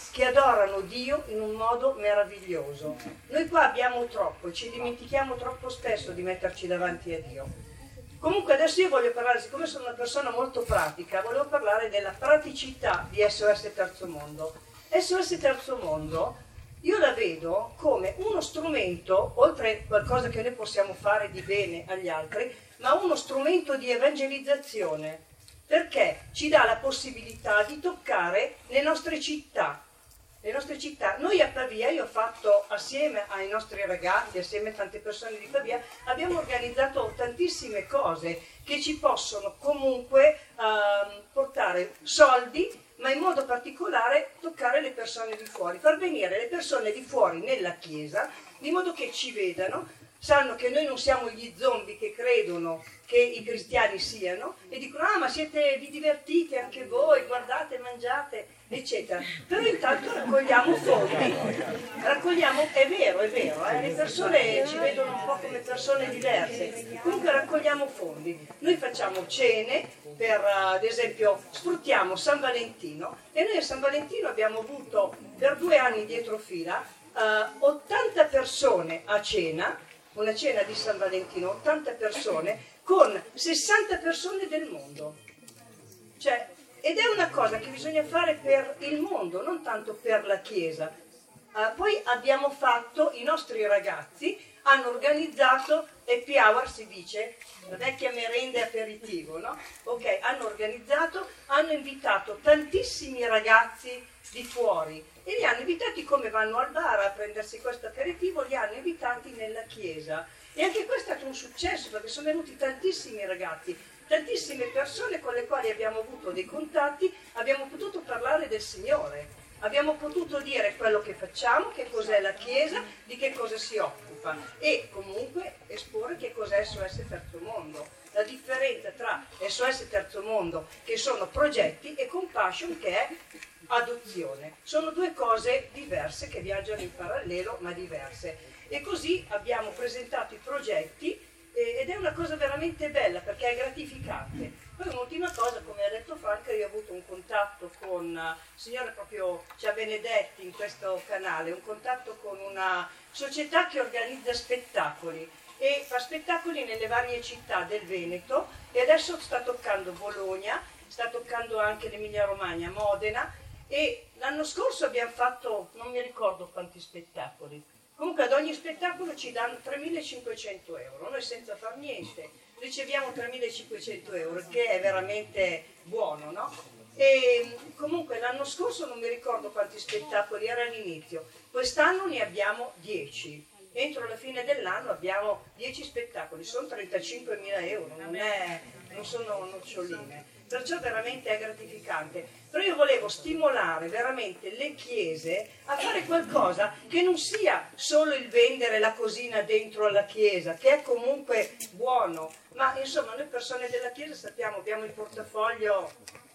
E: che adorano Dio in un modo meraviglioso. Noi qua abbiamo troppo, ci dimentichiamo troppo spesso di metterci davanti a Dio. Comunque adesso io voglio parlare, siccome sono una persona molto pratica, volevo parlare della praticità di S O S Terzo Mondo. S O S Terzo Mondo io la vedo come uno strumento, oltre a qualcosa che noi possiamo fare di bene agli altri, ma uno strumento di evangelizzazione, perché ci dà la possibilità di toccare le nostre città. Le nostre città. Noi a Pavia, io ho fatto assieme ai nostri ragazzi, assieme a tante persone di Pavia, abbiamo organizzato tantissime cose che ci possono comunque uh, portare soldi, ma in modo particolare toccare le persone di fuori, far venire le persone di fuori nella chiesa, di modo che ci vedano, sanno che noi non siamo gli zombie che credono che i cristiani siano e dicono ah ma siete, vi divertite anche voi, guardate, mangiate, eccetera. Però intanto raccogliamo fondi, raccogliamo, è vero, è vero, eh? Le persone ci vedono un po' come persone diverse, comunque raccogliamo fondi. Noi facciamo cene per, ad esempio, sfruttiamo San Valentino e noi a San Valentino abbiamo avuto per due anni dietro fila uh, ottanta persone a cena, una cena di San Valentino, ottanta persone con sessanta persone del mondo. Cioè, ed è una cosa che bisogna fare per il mondo, non tanto per la Chiesa. Uh, poi abbiamo fatto, i nostri ragazzi hanno organizzato happy hour, si dice, la vecchia merenda e aperitivo, no? Ok, hanno organizzato, hanno invitato tantissimi ragazzi di fuori e li hanno invitati come vanno al bar a prendersi questo aperitivo, li hanno invitati nella chiesa. E anche questo è stato un successo perché sono venuti tantissimi ragazzi, tantissime persone con le quali abbiamo avuto dei contatti, abbiamo potuto parlare del Signore, abbiamo potuto dire quello che facciamo, che cos'è la Chiesa, di che cosa si occupa e comunque esporre che cos'è S O S Terzo Mondo, la differenza tra S O S Terzo Mondo che sono progetti e Compassion che è adozione. Sono due cose diverse che viaggiano in parallelo ma diverse. E così abbiamo presentato i progetti eh, ed è una cosa veramente bella perché è gratificante. Poi un'ultima cosa, come ha detto Franca, io ho avuto un contatto con, uh, il Signore proprio ci ha benedetti in questo canale, un contatto con una società che organizza spettacoli e fa spettacoli nelle varie città del Veneto e adesso sta toccando Bologna, sta toccando anche l'Emilia Romagna, Modena e l'anno scorso abbiamo fatto non mi ricordo quanti spettacoli. Comunque ad ogni spettacolo ci danno tremilacinquecento euro, noi senza far niente riceviamo tremilacinquecento euro, che è veramente buono, no? E comunque l'anno scorso non mi ricordo quanti spettacoli era all'inizio, quest'anno ne abbiamo dieci, entro la fine dell'anno abbiamo dieci spettacoli, sono trentacinquemila euro, non, è, non sono noccioline. Perciò veramente è gratificante. Però io volevo stimolare veramente le chiese a fare qualcosa che non sia solo il vendere la cosina dentro alla chiesa, che è comunque buono, ma insomma noi persone della chiesa sappiamo, abbiamo il portafoglio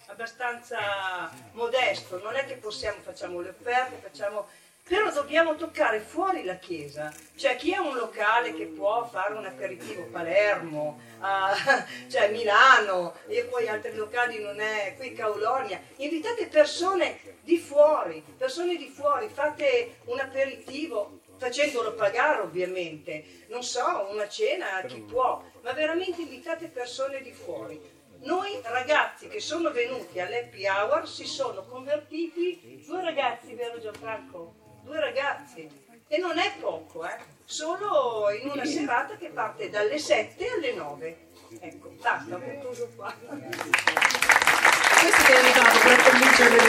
E: abbastanza modesto, non è che possiamo, facciamo le offerte, facciamo... Però dobbiamo toccare fuori la chiesa, cioè chi ha un locale che può fare un aperitivo a Palermo, a, cioè Milano, e poi altri locali non è, qui Caulonia, invitate persone di fuori, persone di fuori, fate un aperitivo, facendolo pagare ovviamente, non so, una cena a chi può, ma veramente invitate persone di fuori. Noi ragazzi che sono venuti all'happy hour si sono convertiti, due ragazzi, vero Gianfranco? Due ragazzi, e non è poco, eh? Solo in una serata che parte dalle sette alle nove. Ecco, basta, ho concluso qua.
C: Questo ti è aiutato per convincere le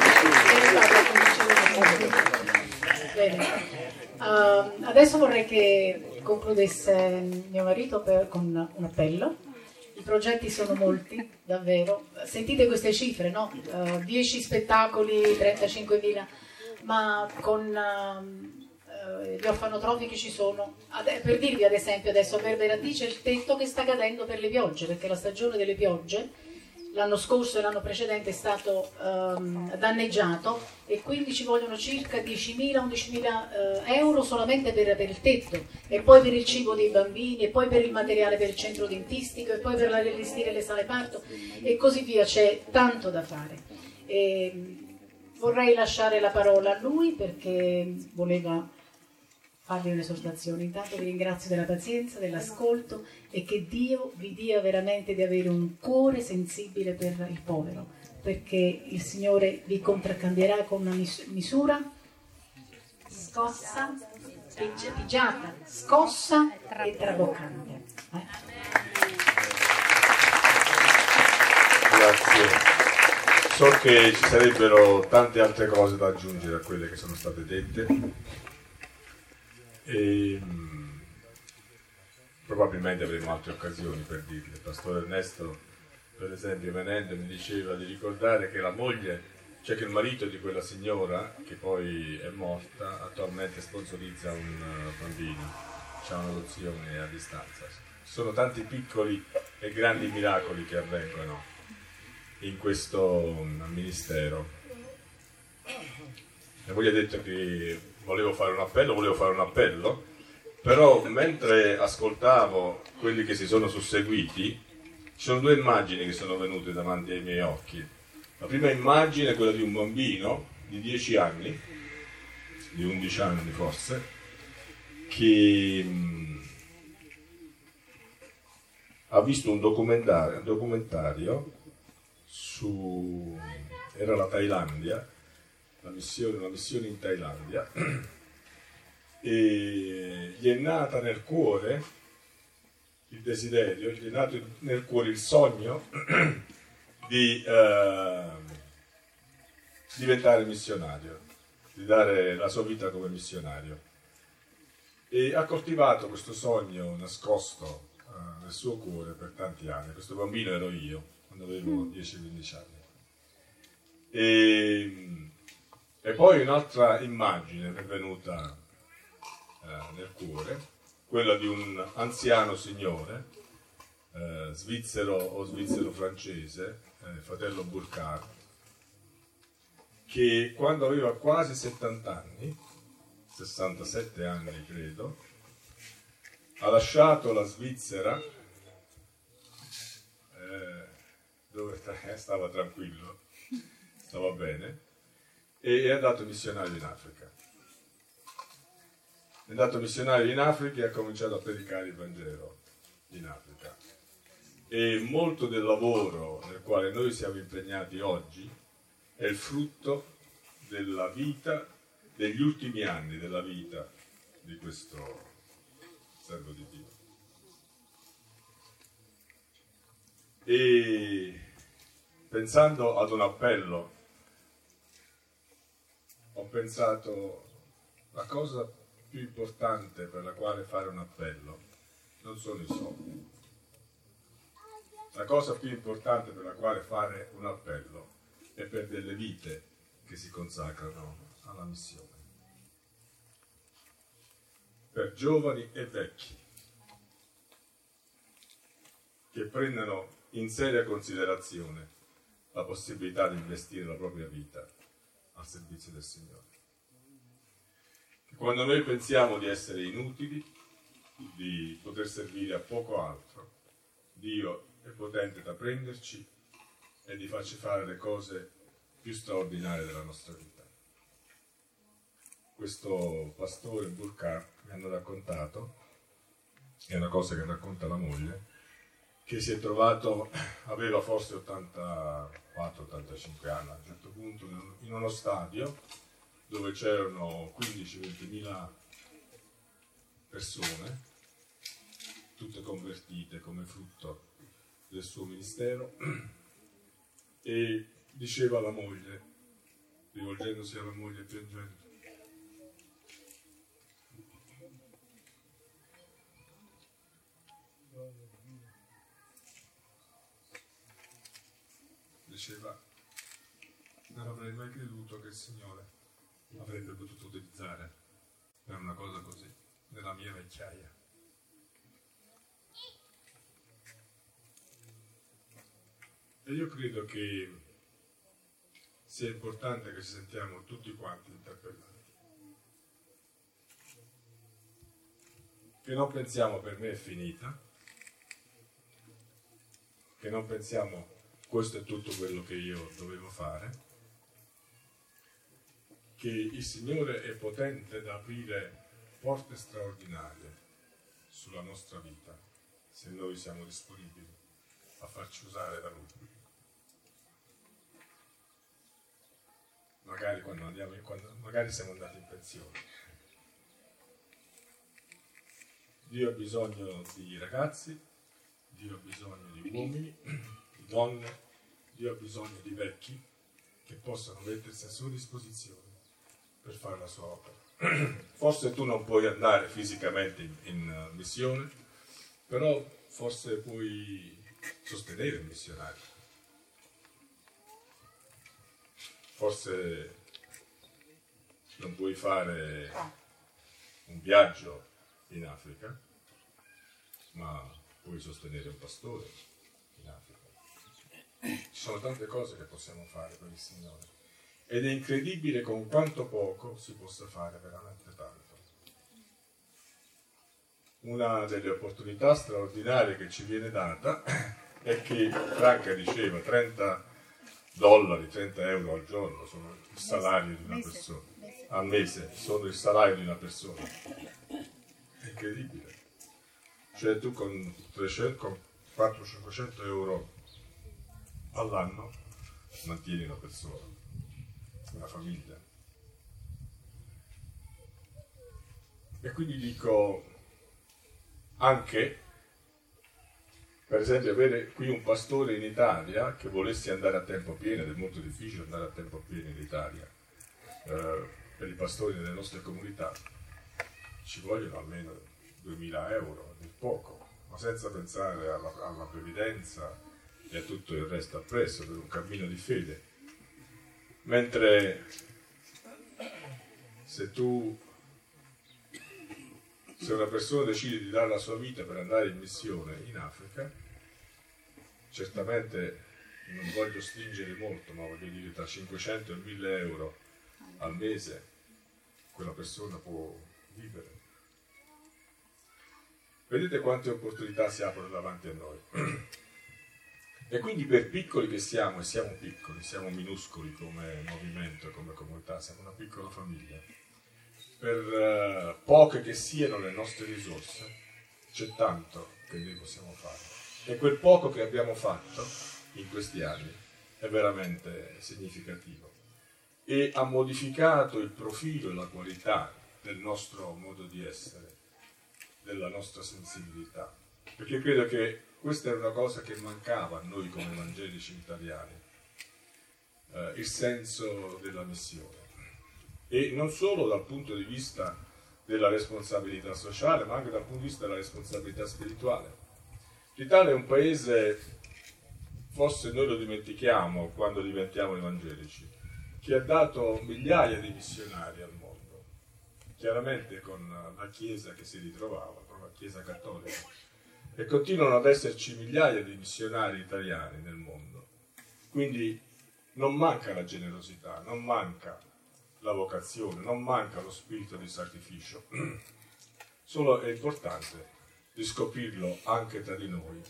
C: persone. Bene. Uh, adesso vorrei che concludesse mio marito per, con un appello. I progetti sono molti, davvero. Sentite queste cifre, no? Uh, dieci spettacoli, trentacinquemila. Ma con uh, gli orfanotrofi che ci sono, ad, per dirvi ad esempio adesso a Verberati c'è il tetto che sta cadendo per le piogge, perché la stagione delle piogge l'anno scorso e l'anno precedente è stato um, danneggiato e quindi ci vogliono circa diecimila undicimila uh, euro solamente per, per il tetto e poi per il cibo dei bambini e poi per il materiale per il centro dentistico e poi per allestire le sale parto e così via, c'è tanto da fare. E, vorrei lasciare la parola a lui perché voleva farvi un'esortazione. Intanto vi ringrazio della pazienza, dell'ascolto e che Dio vi dia veramente di avere un cuore sensibile per il povero, perché il Signore vi contraccambierà con una mis- misura scossa, pig- pigiata, scossa e traboccante. Eh?
F: Grazie. So che ci sarebbero tante altre cose da aggiungere a quelle che sono state dette e mh, probabilmente avremo altre occasioni per dirle. Il pastore Ernesto, per esempio, venendo mi diceva di ricordare che la moglie, cioè che il marito di quella signora che poi è morta, attualmente sponsorizza un bambino, c'è un'adozione a distanza. Ci sono tanti piccoli e grandi miracoli che avvengono in questo ministero. La moglie ha detto che volevo fare un appello, volevo fare un appello, però mentre ascoltavo quelli che si sono susseguiti, ci sono due immagini che sono venute davanti ai miei occhi. La prima immagine è quella di un bambino di dieci anni, di undici anni forse, che mh, ha visto un documentario, un documentario su, era la Thailandia, la missione, una missione in Thailandia, e gli è nata nel cuore il desiderio, gli è nato nel cuore il sogno di eh, diventare missionario, di dare la sua vita come missionario, e ha coltivato questo sogno nascosto eh, nel suo cuore per tanti anni. Questo bambino ero io quando avevo dieci quindici anni. E, e poi un'altra immagine è venuta eh, nel cuore, quella di un anziano signore, eh, svizzero o svizzero-francese, eh, fratello Burkhardt, che quando aveva quasi settanta anni, sessantasette anni credo, ha lasciato la Svizzera, dove stava tranquillo, stava bene, e è andato missionario in Africa. È andato missionario in Africa e ha cominciato a predicare il Vangelo in Africa. E molto del lavoro nel quale noi siamo impegnati oggi è il frutto della vita, degli ultimi anni della vita di questo servo di Dio. E pensando ad un appello, ho pensato la cosa più importante per la quale fare un appello non sono i soldi. La cosa più importante per la quale fare un appello è per delle vite che si consacrano alla missione. Per giovani e vecchi che prendano in seria considerazione la possibilità di investire la propria vita al servizio del Signore. Che quando noi pensiamo di essere inutili, di poter servire a poco altro, Dio è potente da prenderci e di farci fare le cose più straordinarie della nostra vita. Questo pastore Burkhardt mi hanno raccontato, è una cosa che racconta la moglie, che si è trovato, aveva forse ottantaquattro ottantacinque anni a un certo punto, in uno stadio dove c'erano quindici ventimila persone, tutte convertite come frutto del suo ministero, e diceva alla moglie, rivolgendosi alla moglie e piangendo: diceva, non avrei mai creduto che il Signore avrebbe potuto utilizzare per una cosa così nella mia vecchiaia. E io credo che sia importante che ci sentiamo tutti quanti interpellati, che non pensiamo per me è finita, che non pensiamo questo è tutto quello che io dovevo fare, che il Signore è potente da aprire porte straordinarie sulla nostra vita, se noi siamo disponibili a farci usare da Lui. Magari quando andiamo in, quando, magari siamo andati in pensione. Dio ha bisogno di ragazzi, Dio ha bisogno di uomini, di donne, Dio ha bisogno di vecchi che possano mettersi a sua disposizione per fare la sua opera. Forse tu non puoi andare fisicamente in, in missione, però forse puoi sostenere il missionario. Forse non puoi fare un viaggio in Africa, ma puoi sostenere un pastore in Africa. Ci sono tante cose che possiamo fare per il Signore. Ed è incredibile con quanto poco si possa fare veramente tanto. Una delle opportunità straordinarie che ci viene data è che Franca diceva trenta dollari, trenta euro al giorno sono il salario di una persona, al mese sono il salario di una persona. È incredibile. Cioè tu con quattrocento cinquecento euro all'anno mantieni una persona, una famiglia. E quindi dico anche, per esempio, avere qui un pastore in Italia che volesse andare a tempo pieno, ed è molto difficile andare a tempo pieno in Italia, eh, per i pastori delle nostre comunità ci vogliono almeno duemila euro, è poco, ma senza pensare alla, alla previdenza e a tutto il resto appresso per un cammino di fede. Mentre se tu, se una persona decide di dare la sua vita per andare in missione in Africa, certamente non voglio stringere molto, ma voglio dire tra cinquecento e mille euro al mese quella persona può vivere. Vedete quante opportunità si aprono davanti a noi. E quindi per piccoli che siamo, e siamo piccoli, siamo minuscoli come movimento, come comunità, siamo una piccola famiglia, per uh, poche che siano le nostre risorse, c'è tanto che noi possiamo fare. E quel poco che abbiamo fatto in questi anni è veramente significativo. E ha modificato il profilo e la qualità del nostro modo di essere, della nostra sensibilità. Perché credo che questa è una cosa che mancava a noi come evangelici italiani, eh, il senso della missione. E non solo dal punto di vista della responsabilità sociale, ma anche dal punto di vista della responsabilità spirituale. L'Italia è un paese, forse noi lo dimentichiamo quando diventiamo evangelici, che ha dato migliaia di missionari al mondo, chiaramente con la Chiesa che si ritrovava, con la Chiesa cattolica. E continuano ad esserci migliaia di missionari italiani nel mondo. Quindi non manca la generosità, non manca la vocazione, non manca lo spirito di sacrificio. Solo è importante riscoprirlo anche tra di noi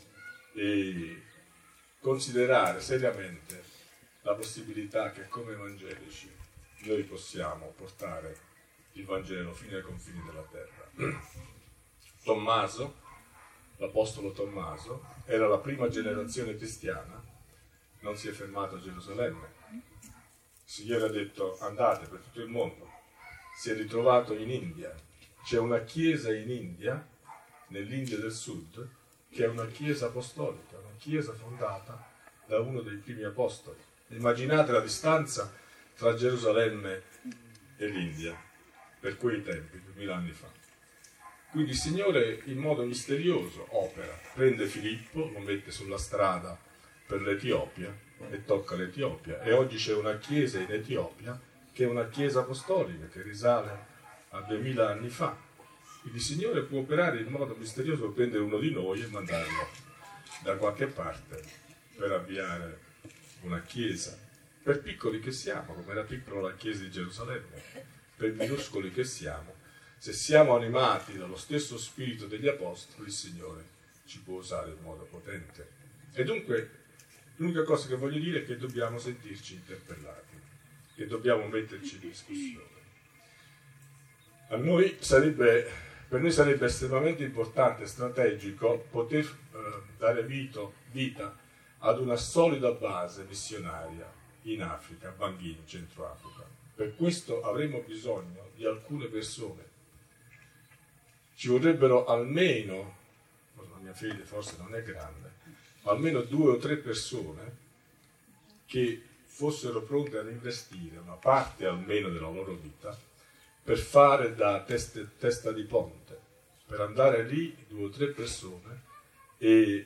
F: e considerare seriamente la possibilità che come evangelici noi possiamo portare il Vangelo fino ai confini della terra. Tommaso, l'Apostolo Tommaso, era la prima generazione cristiana, non si è fermato a Gerusalemme. Il Signore ha detto andate per tutto il mondo. Si è ritrovato in India. C'è una chiesa in India, nell'India del Sud, che è una chiesa apostolica, una chiesa fondata da uno dei primi apostoli. Immaginate la distanza tra Gerusalemme e l'India, per quei tempi, duemila anni fa. Quindi il Signore in modo misterioso opera, prende Filippo, lo mette sulla strada per l'Etiopia e tocca l'Etiopia. E oggi c'è una chiesa in Etiopia che è una chiesa apostolica che risale a duemila anni fa. Quindi il Signore può operare in modo misterioso, prendere uno di noi e mandarlo da qualche parte per avviare una chiesa, per piccoli che siamo, come era piccola la chiesa di Gerusalemme, per minuscoli che siamo. Se siamo animati dallo stesso spirito degli apostoli, il Signore ci può usare in modo potente. E dunque l'unica cosa che voglio dire è che dobbiamo sentirci interpellati. che dobbiamo metterci in discussione. A noi sarebbe, per noi sarebbe estremamente importante e strategico poter eh, dare vito, vita ad una solida base missionaria in Africa, Bangui, in Centro Africa. Per questo avremo bisogno di alcune persone. Ci vorrebbero almeno, la mia fede forse non è grande, almeno due o tre persone che fossero pronte ad investire una parte almeno della loro vita per fare da testa, testa di ponte, per andare lì, due o tre persone, e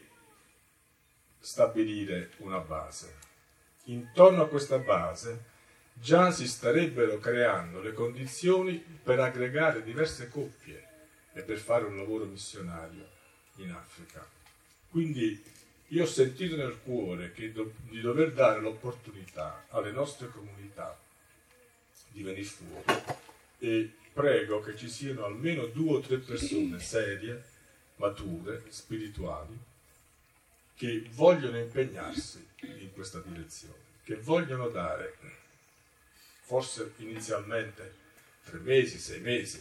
F: stabilire una base. Intorno a questa base già si starebbero creando le condizioni per aggregare diverse coppie e per fare un lavoro missionario in Africa. Quindi io ho sentito nel cuore che do, di dover dare l'opportunità alle nostre comunità di venire fuori, e prego che ci siano almeno due o tre persone serie, mature, spirituali, che vogliono impegnarsi in questa direzione, che vogliono dare, forse inizialmente tre mesi, sei mesi,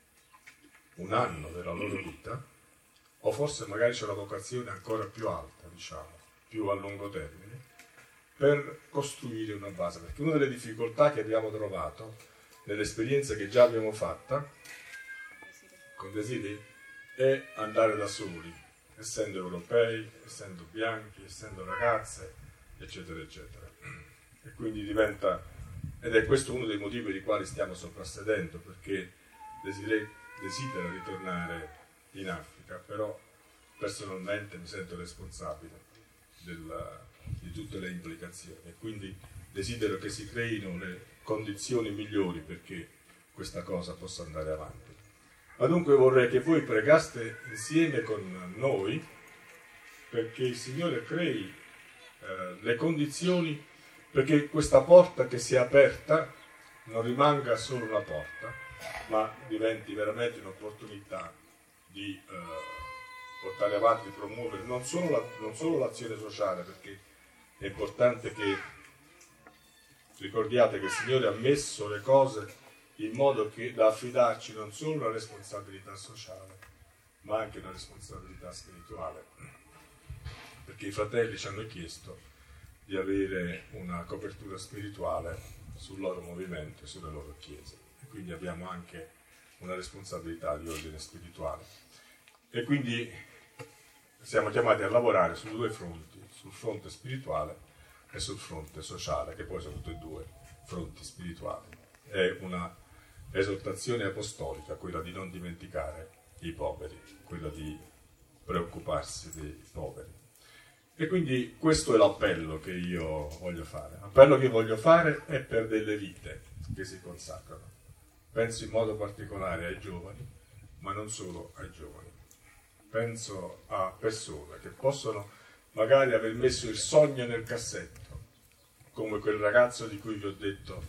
F: un anno della loro vita, o forse magari c'è una vocazione ancora più alta, diciamo, più a lungo termine, per costruire una base. Perché una delle difficoltà che abbiamo trovato nell'esperienza che già abbiamo fatta con Desiree è andare da soli, essendo europei, essendo bianchi, essendo ragazze, eccetera, eccetera. E quindi diventa, ed è questo uno dei motivi per i quali stiamo soprassedendo, perché Desiree desidera ritornare in Africa, però personalmente mi sento responsabile della, di tutte le implicazioni, e quindi desidero che si creino le condizioni migliori perché questa cosa possa andare avanti. Ma dunque vorrei che voi pregaste insieme con noi perché il Signore crei eh, le condizioni perché questa porta che si è aperta non rimanga solo una porta, ma diventi veramente un'opportunità di eh, portare avanti, di promuovere non solo, la, non solo l'azione sociale, perché è importante che ricordiate che il Signore ha messo le cose in modo che da affidarci non solo una responsabilità sociale, ma anche una responsabilità spirituale, perché i fratelli ci hanno chiesto di avere una copertura spirituale sul loro movimento e sulle loro chiese, e quindi abbiamo anche una responsabilità di ordine spirituale, e quindi siamo chiamati a lavorare su due fronti, sul fronte spirituale e sul fronte sociale, che poi sono tutti e due fronti spirituali. È una esortazione apostolica quella di non dimenticare i poveri, quella di preoccuparsi dei poveri. E quindi questo è l'appello che io voglio fare. L'appello che voglio fare è per delle vite che si consacrano. Penso in modo particolare ai giovani, ma non solo ai giovani. Penso a persone che possono magari aver messo il sogno nel cassetto, come quel ragazzo di cui vi ho detto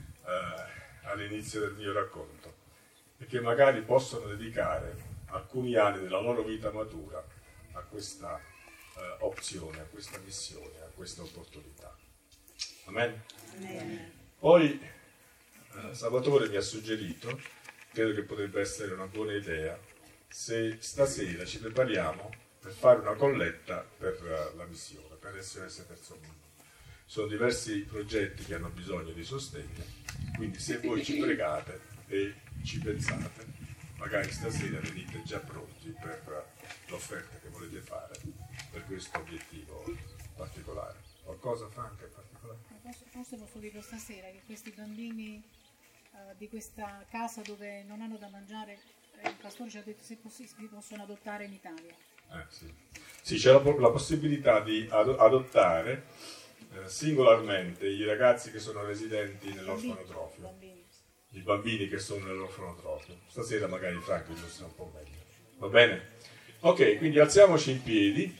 F: eh, all'inizio del mio racconto, e che magari possono dedicare alcuni anni della loro vita matura a questa eh, opzione, a questa missione, a questa opportunità. Amen? Amen. Poi eh, Salvatore mi ha suggerito, credo che potrebbe essere una buona idea, se stasera ci prepariamo per fare una colletta per uh, la missione, per S O S Terzo Mondo. Sono diversi progetti che hanno bisogno di sostegno, quindi se voi ci pregate e ci pensate, magari stasera venite già pronti per uh, l'offerta che volete fare per questo obiettivo particolare. Qualcosa, Franca, in particolare?
C: Forse posso dire stasera che questi bambini uh, di questa casa dove non hanno da mangiare, il pastore ci ha detto se possibile possono adottare in Italia.
F: Eh, sì. Sì, c'è la, la possibilità di ad, adottare eh, singolarmente i ragazzi che sono residenti nell'orfanotrofio, bambini. I bambini che sono nell'orfanotrofio. Stasera magari Franco illustra un po' meglio. Va bene? Ok, quindi alziamoci in piedi.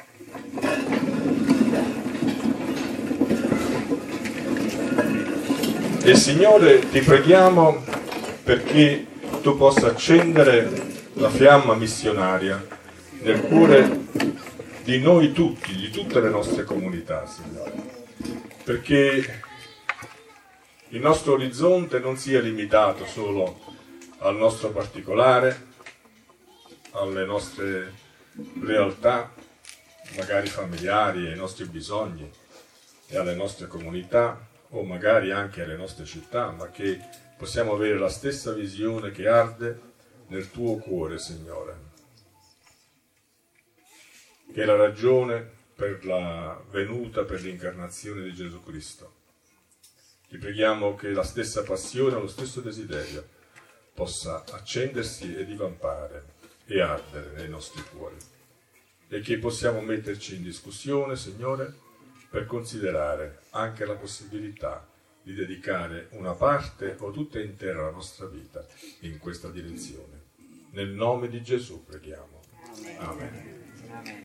F: E Signore, ti preghiamo perché tu possa accendere la fiamma missionaria nel cuore di noi tutti, di tutte le nostre comunità, Signore, perché il nostro orizzonte non sia limitato solo al nostro particolare, alle nostre realtà, magari familiari, ai nostri bisogni e alle nostre comunità, o magari anche alle nostre città, ma che possiamo avere la stessa visione che arde nel tuo cuore, Signore, che è la ragione per la venuta, per l'incarnazione di Gesù Cristo. Ti preghiamo che la stessa passione, lo stesso desiderio possa accendersi e divampare e ardere nei nostri cuori, e che possiamo metterci in discussione, Signore, per considerare anche la possibilità di dedicare una parte o tutta intera la nostra vita in questa direzione. Nel nome di Gesù preghiamo. Amen. Amen.